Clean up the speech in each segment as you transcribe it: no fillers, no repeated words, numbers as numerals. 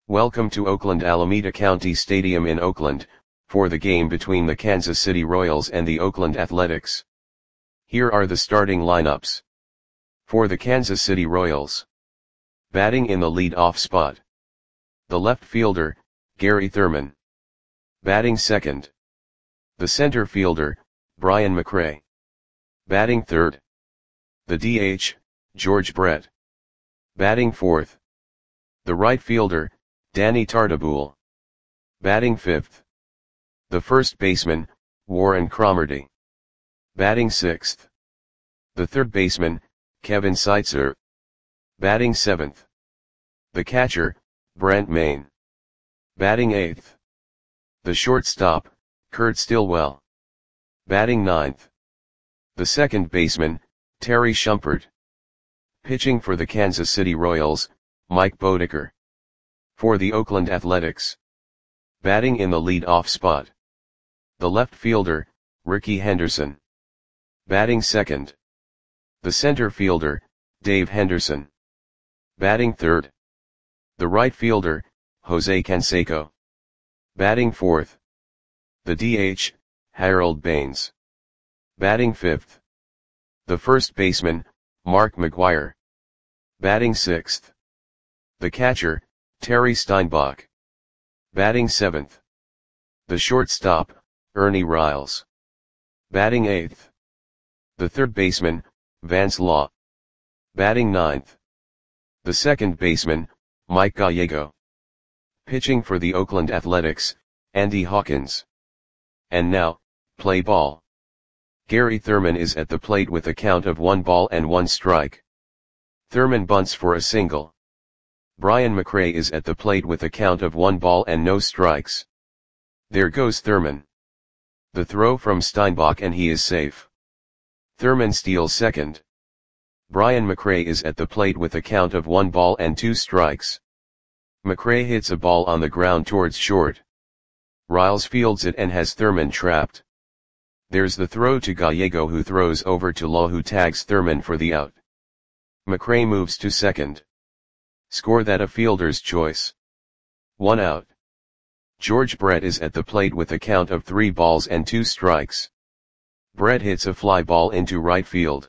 Welcome to Oakland Alameda County Stadium in Oakland, for the game between the Kansas City Royals and the Oakland Athletics. Here are the starting lineups. For the Kansas City Royals. Batting in the lead-off spot. The left fielder, Gary Thurman. Batting second. The center fielder, Brian McRae. Batting third. The DH, George Brett. Batting fourth. The right fielder, Danny Tartabull. Batting fifth. The first baseman, Warren Cromartie. Batting sixth. The third baseman, Kevin Seitzer. Batting seventh. The catcher, Brent Mayne. Batting eighth. The shortstop, Kurt Stillwell. Batting ninth. The second baseman, Terry Shumpert. Pitching for the Kansas City Royals, Mike Bodeker. For the Oakland Athletics. Batting in the lead-off spot. The left fielder, Rickey Henderson. Batting second. The center fielder, Dave Henderson. Batting third. The right fielder, Jose Canseco. Batting fourth. The DH, Harold Baines. Batting fifth. The first baseman, Mark McGwire. Batting sixth. The catcher, Terry Steinbach. Batting seventh. The shortstop, Ernie Riles. Batting eighth. The third baseman, Vance Law. Batting ninth. The second baseman, Mike Gallego. Pitching for the Oakland Athletics, Andy Hawkins. And now, play ball. Gary Thurman is at the plate with a count of 1 strike. Thurman bunts for a single. Brian McRae is at the plate with a count of 1 strikes. There goes Thurman. The throw from Steinbach and he is safe. Thurman steals second. Brian McRae is at the plate with a count of 2 strikes. McRae hits a ball on the ground towards short. Riles fields it and has Thurman trapped. There's the throw to Gallego, who throws over to Law, who tags Thurman for the out. McRae moves to second. Score that a fielder's choice. 1 out. George Brett is at the plate with a count of 3 strikes. Brett hits a fly ball into right field.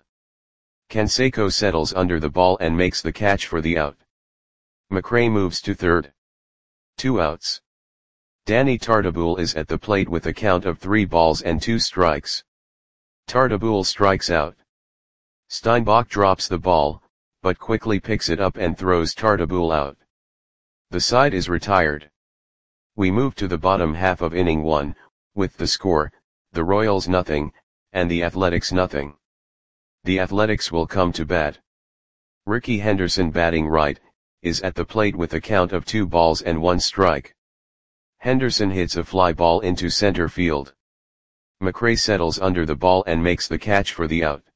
Canseco settles under the ball and makes the catch for the out. McRae moves to third. 2 outs. Danny Tartabull is at the plate with a count of 3 strikes. Tartabull strikes out. Steinbach drops the ball, but quickly picks it up and throws Tartabull out. The side is retired. We move to the bottom half of inning 1, with the score, the Royals nothing, and the Athletics nothing. The Athletics will come to bat. Rickey Henderson, batting right, is at the plate with a count of 2 strikes. Henderson hits a fly ball into center field. McRae settles under the ball and makes the catch for the out.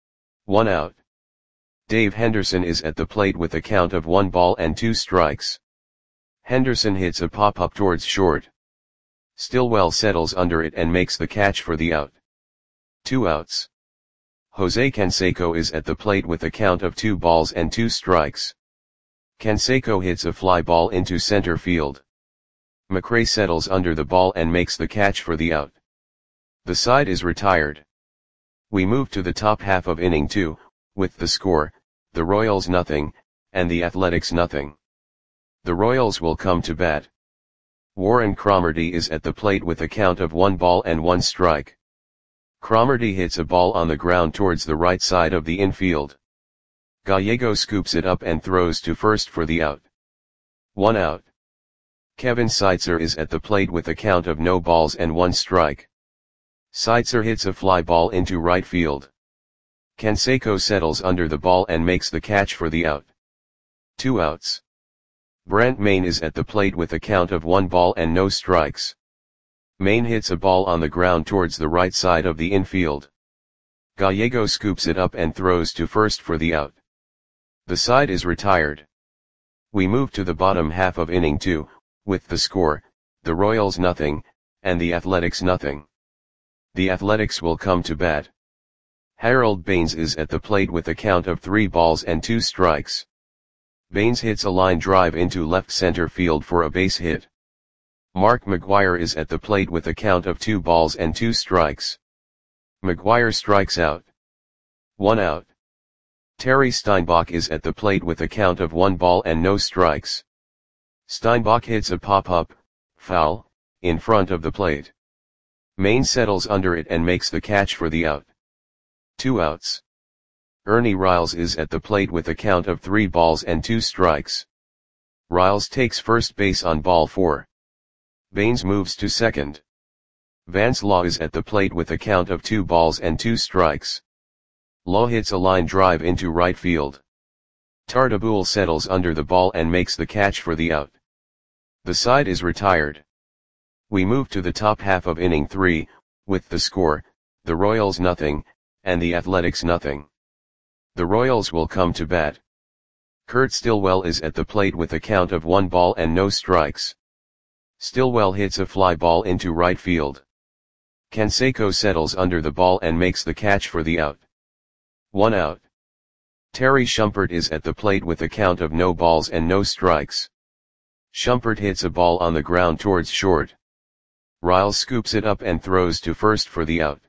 1 out. Dave Henderson is at the plate with a count of 1 strikes. Henderson hits a pop-up towards short. Stillwell settles under it and makes the catch for the out. 2 outs. Jose Canseco is at the plate with a count of 2 strikes. Canseco hits a fly ball into center field. McRae settles under the ball and makes the catch for the out. The side is retired. We move to the top half of inning 2, with the score, the Royals nothing, and the Athletics nothing. The Royals will come to bat. Warren Cromartie is at the plate with a count of 1 strike. Cromartie hits a ball on the ground towards the right side of the infield. Gallego scoops it up and throws to first for the out. 1 out. Kevin Seitzer is at the plate with a count of 0 strike. Seitzer hits a fly ball into right field. Canseco settles under the ball and makes the catch for the out. 2 outs. Brent Mayne is at the plate with a count of 1 strikes. Mayne hits a ball on the ground towards the right side of the infield. Gallego scoops it up and throws to first for the out. The side is retired. We move to the bottom half of inning 2, with the score, the Royals nothing, and the Athletics nothing. The Athletics will come to bat. Harold Baines is at the plate with a count of 3 strikes. Baines hits a line drive into left center field for a base hit. Mark McGwire is at the plate with a count of 2 balls and 2 strikes. McGwire strikes out. 1 out. Terry Steinbach is at the plate with a count of 1 ball and no strikes. Steinbach hits a pop-up, foul, in front of the plate. Maine settles under it and makes the catch for the out. 2 outs. Ernie Riles is at the plate with a count of 3 balls and 2 strikes. Riles takes first base on ball 4. Baines moves to second. Vance Law is at the plate with a count of 2 balls and 2 strikes. Law hits a line drive into right field. Tartabull settles under the ball and makes the catch for the out. The side is retired. We move to the top half of inning 3, with the score, the Royals nothing, and the Athletics nothing. The Royals will come to bat. Kurt Stillwell is at the plate with a count of 1 ball and no strikes. Stillwell hits a fly ball into right field. Canseco settles under the ball and makes the catch for the out. 1 out. Terry Shumpert is at the plate with a count of no balls and no strikes. Shumpert hits a ball on the ground towards short. Riles scoops it up and throws to first for the out.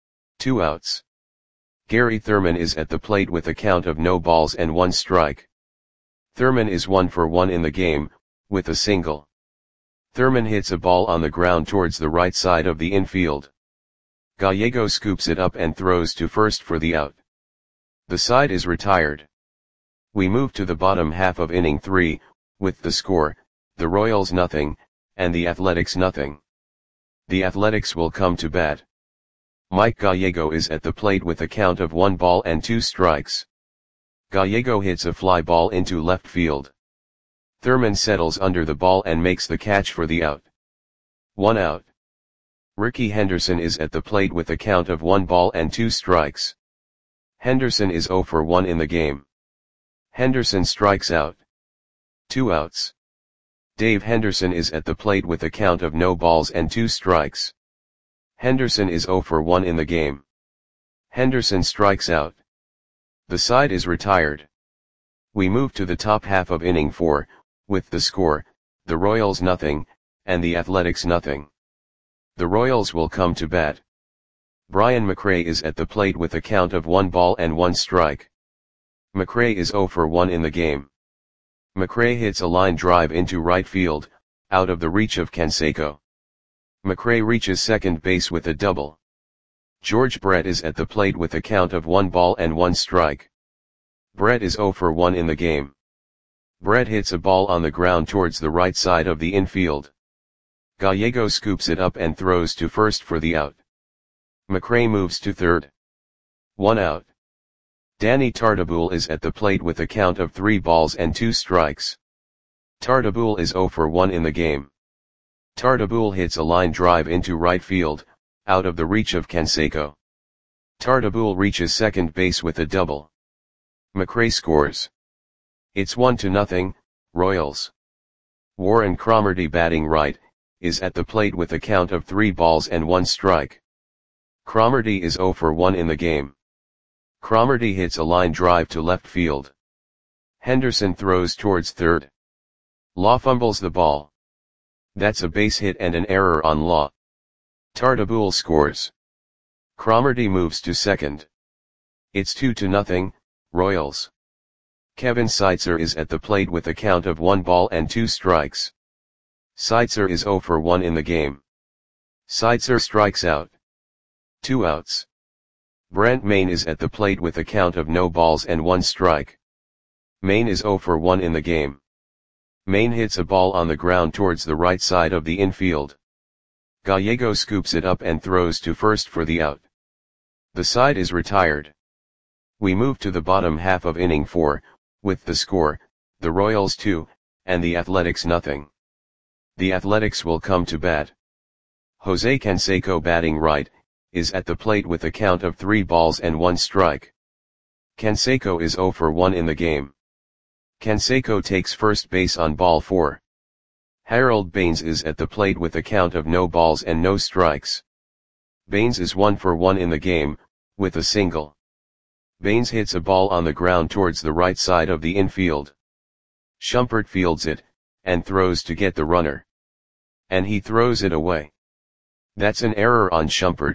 2 outs. Gary Thurman is at the plate with a count of no balls and 1 strike. Thurman is 1 for 1 in the game, with a single. Thurman hits a ball on the ground towards the right side of the infield. Gallego scoops it up and throws to first for the out. The side is retired. We move to the bottom half of inning 3, with the score, the Royals nothing, and the Athletics nothing. The Athletics will come to bat. Mike Gallego is at the plate with a count of 1 ball and 2 strikes. Gallego hits a fly ball into left field. Thurman settles under the ball and makes the catch for the out. 1 out. Ricky Henderson is at the plate with a count of 1 ball and 2 strikes. Henderson is 0 for 1 in the game. Henderson strikes out. 2 outs. Dave Henderson is at the plate with a count of no balls and 2 strikes. Henderson is 0 for 1 in the game. Henderson strikes out. The side is retired. We move to the top half of inning 4, with the score, the Royals nothing, and the Athletics nothing. The Royals will come to bat. Brian McRae is at the plate with a count of 1 ball and 1 strike. McRae is 0 for 1 in the game. McRae hits a line drive into right field, out of the reach of Canseco. McRae reaches second base with a double. George Brett is at the plate with a count of 1 ball and 1 strike. Brett is 0 for 1 in the game. Brett hits a ball on the ground towards the right side of the infield. Gallego scoops it up and throws to first for the out. McRae moves to third. 1 out. Danny Tartabull is at the plate with a count of 3 balls and 2 strikes. Tartabull is 0 for 1 in the game. Tartabull hits a line drive into right field, out of the reach of Canseco. Tartabull reaches second base with a double. McRae scores. It's 1-0, Royals. Warren Cromartie, batting right, is at the plate with a count of 3 balls and 1 strike. Cromartie is 0 for 1 in the game. Cromartie hits a line drive to left field. Henderson throws towards third. Law fumbles the ball. That's a base hit and an error on Law. Tartabull scores. Cromartie moves to second. It's 2-0, Royals. Kevin Seitzer is at the plate with a count of 1 ball and 2 strikes. Seitzer is 0 for 1 in the game. Seitzer strikes out. 2 outs. Brent Maine is at the plate with a count of no balls and 1 strike. Maine is 0 for 1 in the game. Maine hits a ball on the ground towards the right side of the infield. Gallego scoops it up and throws to first for the out. The side is retired. We move to the bottom half of inning 4, with the score, the Royals 2, and the Athletics nothing. The Athletics will come to bat. Jose Canseco, batting right, is at the plate with a count of 3 balls and 1 strike. Canseco is 0 for 1 in the game. Canseco takes first base on ball 4. Harold Baines is at the plate with a count of no balls and no strikes. Baines is 1 for 1 in the game, with a single. Baines hits a ball on the ground towards the right side of the infield. Shumpert fields it, and throws to get the runner. And he throws it away. That's an error on Shumpert.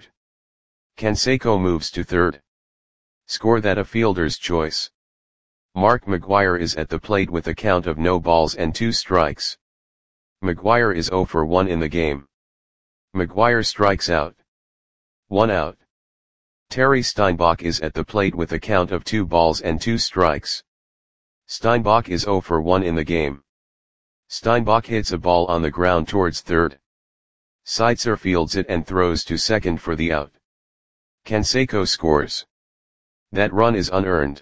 Canseco moves to third. Score that a fielder's choice. Mark McGwire is at the plate with a count of no balls and 2 strikes. McGwire is 0 for 1 in the game. McGwire strikes out. 1 out. Terry Steinbach is at the plate with a count of 2 balls and 2 strikes. Steinbach is 0 for 1 in the game. Steinbach hits a ball on the ground towards third. Seitzer fields it and throws to second for the out. Canseco scores. That run is unearned.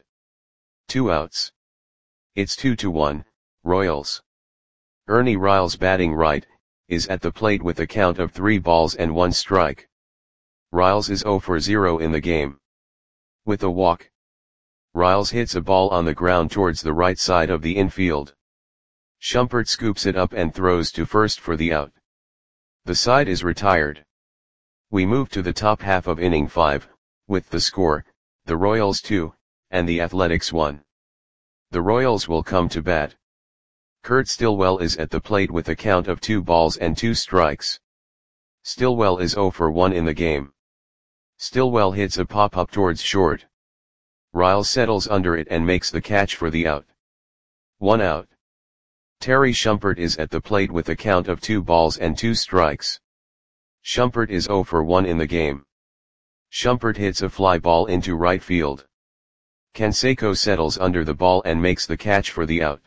2 outs. It's 2-1, Royals. Ernie Riles, batting right, is at the plate with a count of 3 balls and 1 strike. Riles is 0 for 0 in the game. With a walk. Riles hits a ball on the ground towards the right side of the infield. Shumpert scoops it up and throws to first for the out. The side is retired. We move to the top half of inning 5, with the score, the Royals 2, and the Athletics 1. The Royals will come to bat. Kurt Stillwell is at the plate with a count of 2 balls and 2 strikes. Stillwell is 0 for 1 in the game. Stillwell hits a pop-up towards short. Riles settles under it and makes the catch for the out. 1 out. Terry Shumpert is at the plate with a count of 2 balls and 2 strikes. Shumpert is 0 for 1 in the game. Shumpert hits a fly ball into right field. Canseco settles under the ball and makes the catch for the out.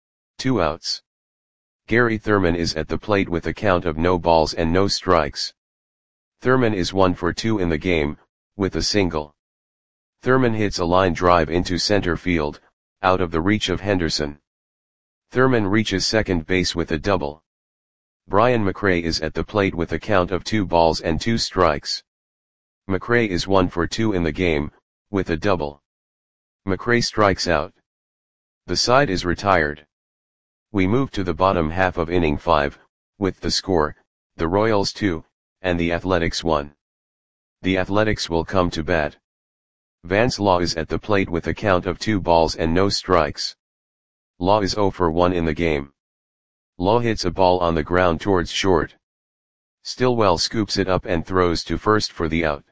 2 outs. Gary Thurman is at the plate with a count of no balls and no strikes. Thurman is 1 for 2 in the game, with a single. Thurman hits a line drive into center field, out of the reach of Henderson. Thurman reaches second base with a double. Brian McRae is at the plate with a count of 2 balls and 2 strikes. McRae is 1 for 2 in the game, with a double. McRae strikes out. The side is retired. We move to the bottom half of inning 5, with the score, the Royals 2, and the Athletics 1. The Athletics will come to bat. Vance Law is at the plate with a count of 2 balls and no strikes. Law is 0 for 1 in the game. Law hits a ball on the ground towards short. Stillwell scoops it up and throws to first for the out.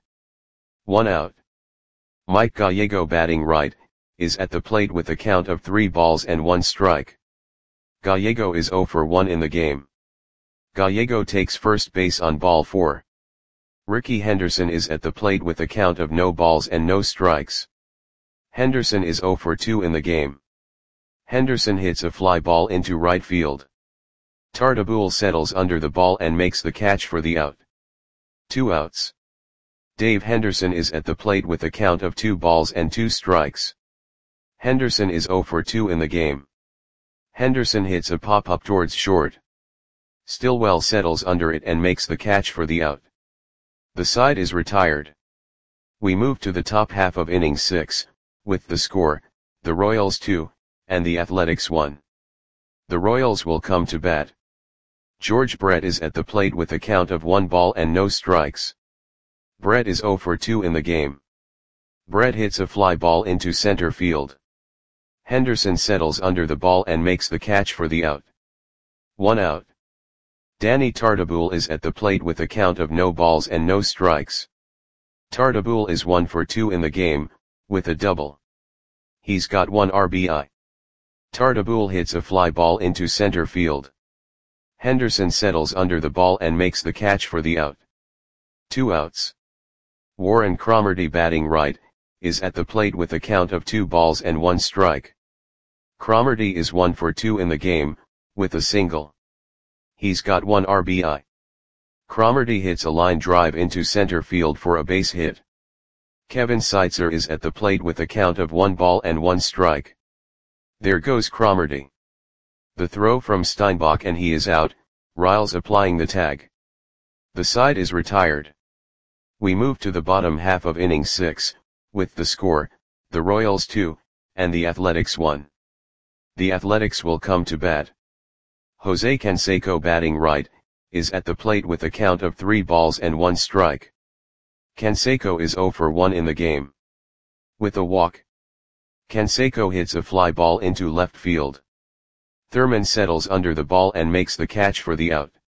1 out. Mike Gallego, batting right, is at the plate with a count of 3 balls and 1 strike. Gallego is 0 for 1 in the game. Gallego takes first base on ball 4. Ricky Henderson is at the plate with a count of no balls and no strikes. Henderson is 0 for 2 in the game. Henderson hits a fly ball into right field. Tartabull settles under the ball and makes the catch for the out. 2 outs. Dave Henderson is at the plate with a count of 2 balls and 2 strikes. Henderson is 0 for 2 in the game. Henderson hits a pop-up towards short. Stillwell settles under it and makes the catch for the out. The side is retired. We move to the top half of inning 6, with the score, the Royals 2, and the Athletics 1. The Royals will come to bat. George Brett is at the plate with a count of 1 ball and no strikes. Brett is 0 for 2 in the game. Brett hits a fly ball into center field. Henderson settles under the ball and makes the catch for the out. 1 out. Danny Tartabull is at the plate with a count of no balls and no strikes. Tartabull is 1 for 2 in the game, with a double. He's got 1 RBI. Tartabull hits a fly ball into center field. Henderson settles under the ball and makes the catch for the out. 2 outs. Warren Cromartie, batting right, is at the plate with a count of 2 balls and 1 strike. Cromartie is 1 for 2 in the game, with a single. He's got 1 RBI. Cromartie hits a line drive into center field for a base hit. Kevin Seitzer is at the plate with a count of 1 ball and 1 strike. There goes Cromartie. The throw from Steinbach and he is out, Riles applying the tag. The side is retired. We move to the bottom half of inning 6, with the score, the Royals 2, and the Athletics 1. The Athletics will come to bat. Jose Canseco, batting right, is at the plate with a count of 3 balls and 1 strike. Canseco is 0 for 1 in the game. With a walk. Canseco hits a fly ball into left field. Thurman settles under the ball and makes the catch for the out.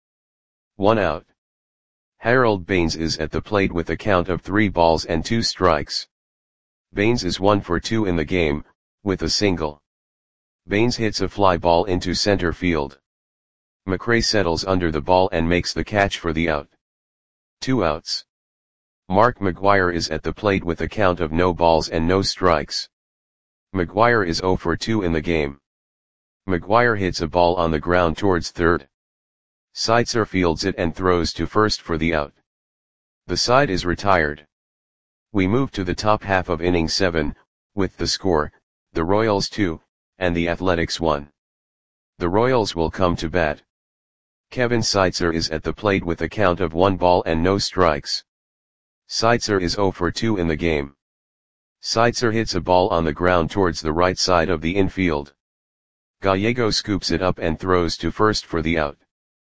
1 out. Harold Baines is at the plate with a count of 3 balls and 2 strikes. Baines is 1 for 2 in the game, with a single. Baines hits a fly ball into center field. McRae settles under the ball and makes the catch for the out. 2 outs. Mark McGwire is at the plate with a count of no balls and no strikes. McGwire is 0 for 2 in the game. McGwire hits a ball on the ground towards third. Seitzer fields it and throws to first for the out. The side is retired. We move to the top half of inning 7, with the score, the Royals 2, and the Athletics 1. The Royals will come to bat. Kevin Seitzer is at the plate with a count of 1 ball and no strikes. Seitzer is 0 for 2 in the game. Seitzer hits a ball on the ground towards the right side of the infield. Gallego scoops it up and throws to first for the out.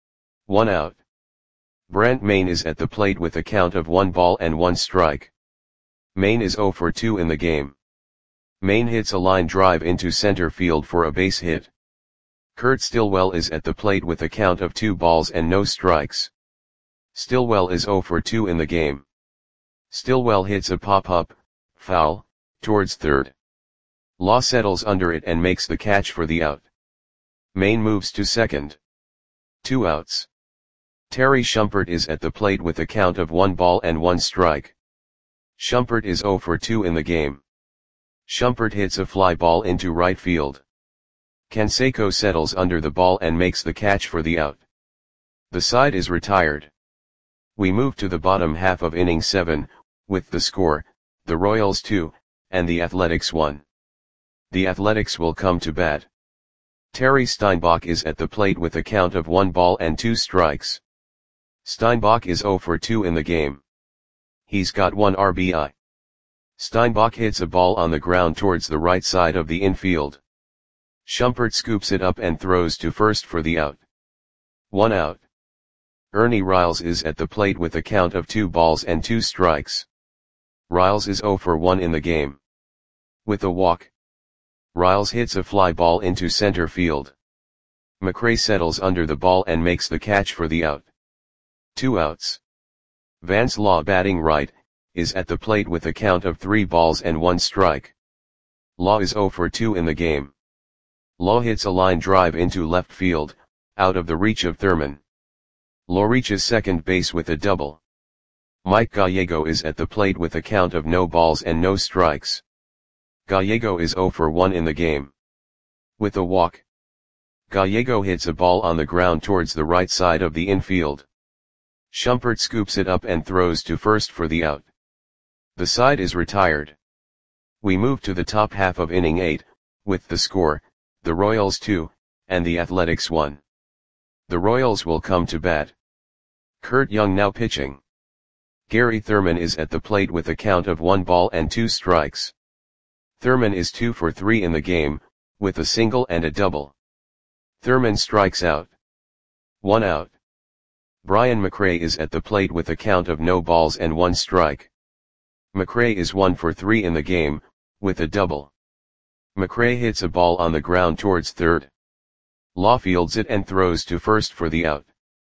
1 out. Brent Mayne is at the plate with a count of 1 ball and 1 strike. Mayne is 0 for 2 in the game. Mayne hits a line drive into center field for a base hit. Kurt Stillwell is at the plate with a count of 2 balls and no strikes. Stillwell is 0 for 2 in the game. Stillwell hits a pop-up, foul, towards third. Law settles under it and makes the catch for the out. Mayne moves to second. 2 outs. Terry Shumpert is at the plate with a count of 1 ball and 1 strike. Shumpert is 0 for 2 in the game. Shumpert hits a fly ball into right field. Canseco settles under the ball and makes the catch for the out. The side is retired. We move to the bottom half of inning 7, with the score, the Royals 2, and the Athletics 1. The Athletics will come to bat. Terry Steinbach is at the plate with a count of 1 ball and 2 strikes. Steinbach is 0 for 2 in the game. He's got 1 RBI. Steinbach hits a ball on the ground towards the right side of the infield. Shumpert scoops it up and throws to first for the out. 1 out. Ernie Riles is at the plate with a count of 2 balls and 2 strikes. Riles is 0 for 1 in the game. With a walk. Riles hits a fly ball into center field. McRae settles under the ball and makes the catch for the out. 2 outs. Vance Law, batting right, is at the plate with a count of 3 balls and 1 strike. Law is 0 for 2 in the game. Law hits a line drive into left field, out of the reach of Thurman. Law reaches second base with a double. Mike Gallego is at the plate with a count of no balls and no strikes. Gallego is 0 for 1 in the game. With a walk. Gallego hits a ball on the ground towards the right side of the infield. Shumpert scoops it up and throws to first for the out. The side is retired. We move to the top half of inning 8, with the score, the Royals 2, and the Athletics 1. The Royals will come to bat. Kurt Young now pitching. Gary Thurman is at the plate with a count of 1 ball and 2 strikes. Thurman is 2 for 3 in the game, with a single and a double. Thurman strikes out. 1 out. Brian McRae is at the plate with a count of no balls and 1 strike. McRae is 1 for 3 in the game, with a double. McRae hits a ball on the ground towards third. Law fields it and throws to first for the out.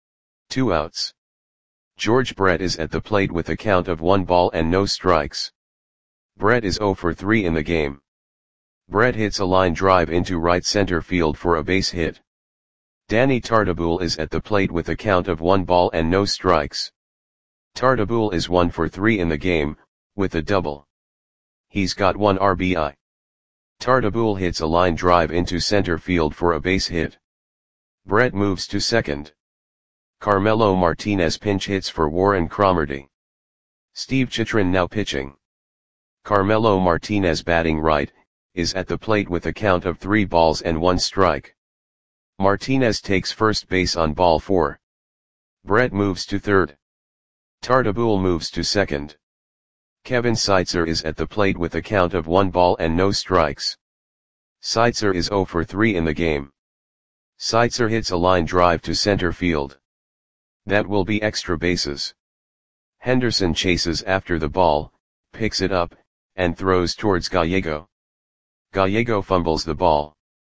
2 outs. George Brett is at the plate with a count of 1 ball and no strikes. Brett is 0 for 3 in the game. Brett hits a line drive into right center field for a base hit. Danny Tartabull is at the plate with a count of 1 ball and no strikes. Tartabull is 1 for 3 in the game, with a double. He's got 1 RBI. Tartabull hits a line drive into center field for a base hit. Brett moves to second. Carmelo Martinez pinch hits for Warren Cromartie. Steve Chitrin now pitching. Carmelo Martinez, batting right, is at the plate with a count of 3 balls and 1 strike. Martinez takes first base on ball 4. Brett moves to third. Tartabull moves to second. Kevin Seitzer is at the plate with a count of 1 ball and no strikes. Seitzer is 0 for 3 in the game. Seitzer hits a line drive to center field. That will be extra bases. Henderson chases after the ball, picks it up, and throws towards Gallego. Gallego fumbles the ball.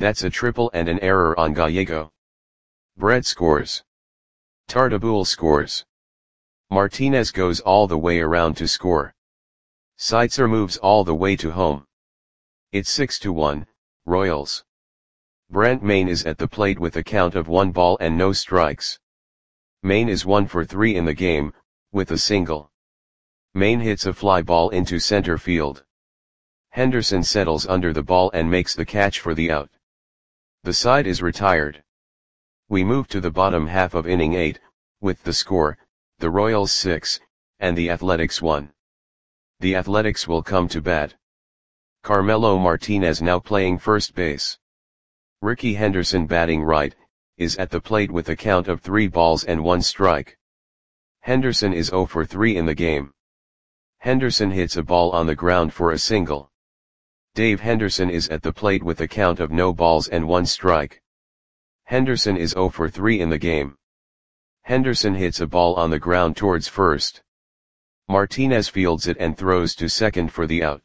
That's a triple and an error on Gallego. Bread scores. Tartabull scores. Martinez goes all the way around to score. Seitzer moves all the way to home. It's 6-1, Royals. Brent Mayne is at the plate with a count of 1 ball and no strikes. Mayne is 1 for 3 in the game, with a single. Mayne hits a fly ball into center field. Henderson settles under the ball and makes the catch for the out. The side is retired. We move to the bottom half of inning 8, with the score, the Royals 6, and the Athletics 1. The Athletics will come to bat. Carmelo Martinez now playing first base. Ricky Henderson batting right, is at the plate with a count of 3 balls and 1 strike. Henderson is 0 for 3 in the game. Henderson hits a ball on the ground for a single. Dave Henderson is at the plate with a count of no balls and 1 strike. Henderson is 0 for 3 in the game. Henderson hits a ball on the ground towards first. Martinez fields it and throws to second for the out.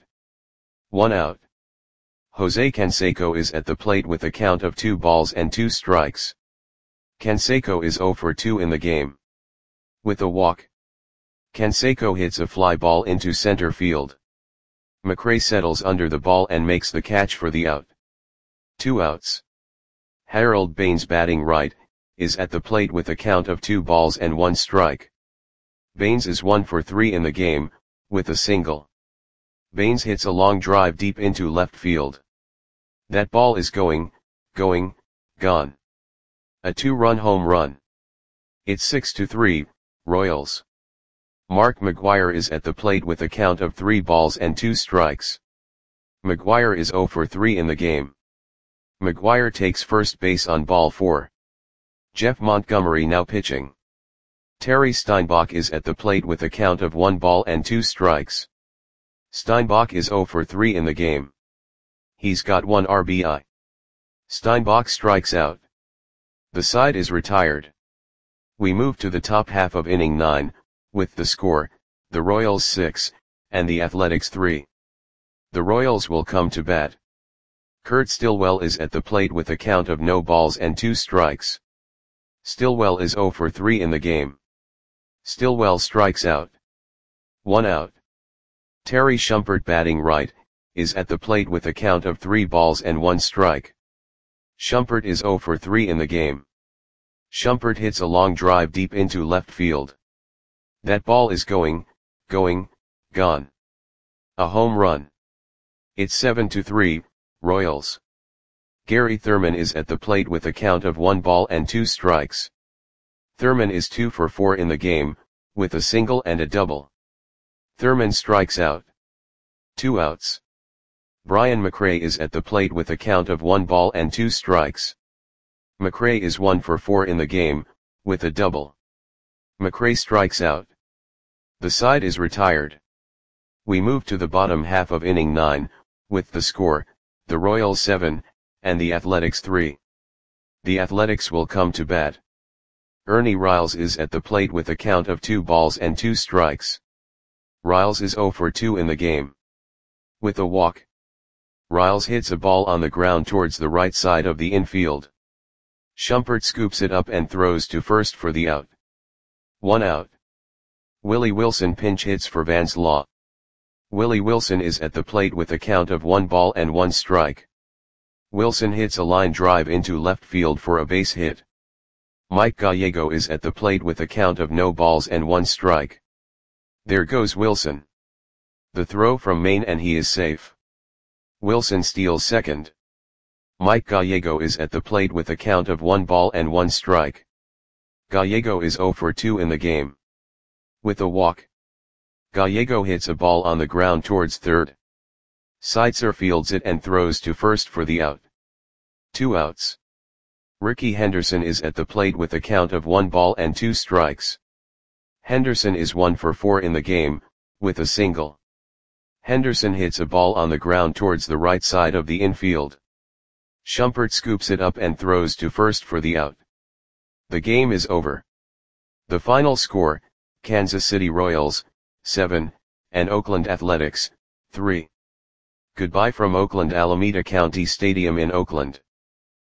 1 out. Jose Canseco is at the plate with a count of 2 balls and 2 strikes. Canseco is 0 for 2 in the game. With a walk. Canseco hits a fly ball into center field. McRae settles under the ball and makes the catch for the out. 2 outs. Harold Baines batting right, is at the plate with a count of 2 balls and 1 strike. Baines is 1 for 3 in the game, with a single. Baines hits a long drive deep into left field. That ball is going, gone. A 2-run home run. It's 6-3, Royals. Mark McGwire is at the plate with a count of 3 balls and 2 strikes. McGwire is 0 for 3 in the game. McGwire takes first base on ball 4. Jeff Montgomery now pitching. Terry Steinbach is at the plate with a count of 1 ball and 2 strikes. Steinbach is 0 for 3 in the game. He's got 1 RBI. Steinbach strikes out. The side is retired. We move to the top half of inning 9, with the score, the Royals 6, and the Athletics 3. The Royals will come to bat. Kurt Stillwell is at the plate with a count of no balls and 2 strikes. Stillwell is 0 for 3 in the game. Stillwell strikes out. 1 out. Terry Shumpert batting right, is at the plate with a count of 3 balls and 1 strike. Shumpert is 0 for 3 in the game. Shumpert hits a long drive deep into left field. That ball is going, gone. A home run. It's 7-3, Royals. Gary Thurman is at the plate with a count of 1 ball and 2 strikes. Thurman is 2 for 4 in the game, with a single and a double. Thurman strikes out. 2 outs. Brian McRae is at the plate with a count of 1 ball and 2 strikes. McRae is 1 for 4 in the game, with a double. McRae strikes out. The side is retired. We move to the bottom half of inning 9, with the score, the Royals 7, and the Athletics 3. The Athletics will come to bat. Ernie Riles is at the plate with a count of 2 balls and 2 strikes. Riles is 0 for 2 in the game. With a walk. Riles hits a ball on the ground towards the right side of the infield. Shumpert scoops it up and throws to first for the out. 1 out. Willie Wilson pinch hits for Vance Law. Willie Wilson is at the plate with a count of 1 ball and 1 strike. Wilson hits a line drive into left field for a base hit. Mike Gallego is at the plate with a count of no balls and 1 strike. There goes Wilson. The throw from Mayne and he is safe. Wilson steals second. Mike Gallego is at the plate with a count of 1 ball and 1 strike. Gallego is 0 for 2 in the game. With a walk. Gallego hits a ball on the ground towards third. Seitzer fields it and throws to first for the out. 2 outs. Ricky Henderson is at the plate with a count of 1 ball and 2 strikes. Henderson is 1 for 4 in the game, with a single. Henderson hits a ball on the ground towards the right side of the infield. Shumpert scoops it up and throws to first for the out. The game is over. The final score, Kansas City Royals, 7, and Oakland Athletics, 3. Goodbye from Oakland Alameda County Stadium in Oakland.